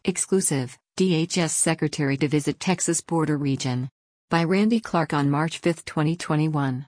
Exclusive, DHS Secretary to visit Texas border region. By Randy Clark on March 5, 2021.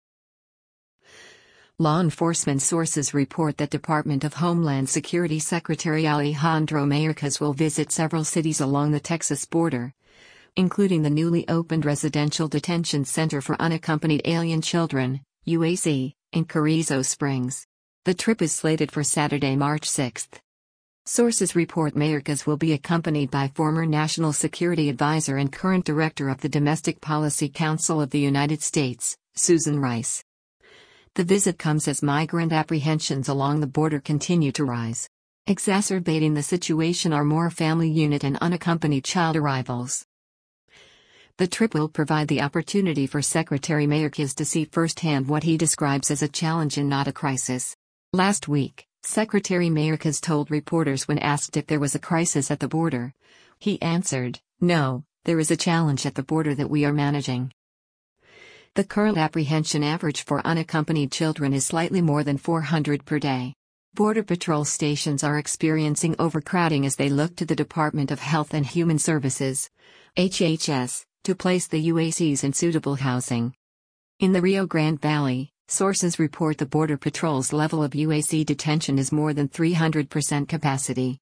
Law enforcement sources report that Department of Homeland Security Secretary Alejandro Mayorkas will visit several cities along the Texas border, including the newly opened Residential Detention Center for Unaccompanied Alien Children, UAC, in Carrizo Springs. The trip is slated for Saturday, March 6. Sources report Mayorkas will be accompanied by former National Security Advisor and current Director of the Domestic Policy Council of the United States, Susan Rice. The visit comes as migrant apprehensions along the border continue to rise. Exacerbating the situation are more family unit and unaccompanied child arrivals. The trip will provide the opportunity for Secretary Mayorkas to see firsthand what he describes as a challenge and not a crisis. Last week, Secretary Mayorkas told reporters when asked if there was a crisis at the border. He answered, "No, there is a challenge at the border that we are managing." The current apprehension average for unaccompanied children is slightly more than 400 per day. Border Patrol stations are experiencing overcrowding as they look to the Department of Health and Human Services, HHS, to place the UACs in suitable housing. In the Rio Grande Valley, sources report the Border Patrol's level of UAC detention is more than 300% capacity.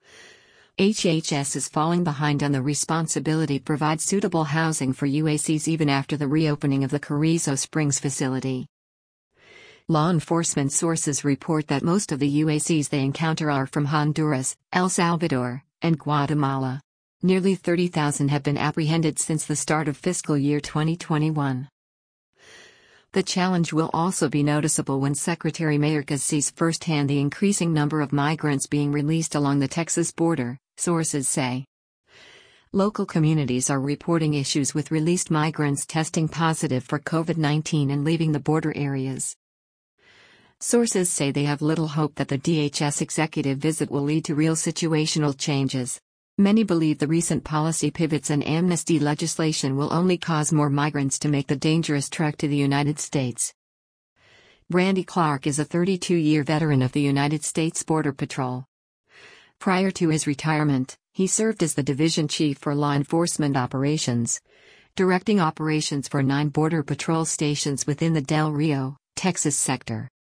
HHS is falling behind on the responsibility to provide suitable housing for UACs even after the reopening of the Carrizo Springs facility. Law enforcement sources report that most of the UACs they encounter are from Honduras, El Salvador, and Guatemala. Nearly 30,000 have been apprehended since the start of fiscal year 2021. The challenge will also be noticeable when Secretary Mayorkas sees firsthand the increasing number of migrants being released along the Texas border, sources say. Local communities are reporting issues with released migrants testing positive for COVID-19 and leaving the border areas. Sources say they have little hope that the DHS executive visit will lead to real situational changes. Many believe the recent policy pivots and amnesty legislation will only cause more migrants to make the dangerous trek to the United States. Randy Clark is a 32-year veteran of the United States Border Patrol. Prior to his retirement, he served as the Division Chief for Law Enforcement Operations, directing operations for 9 Border Patrol stations within the Del Rio, Texas sector.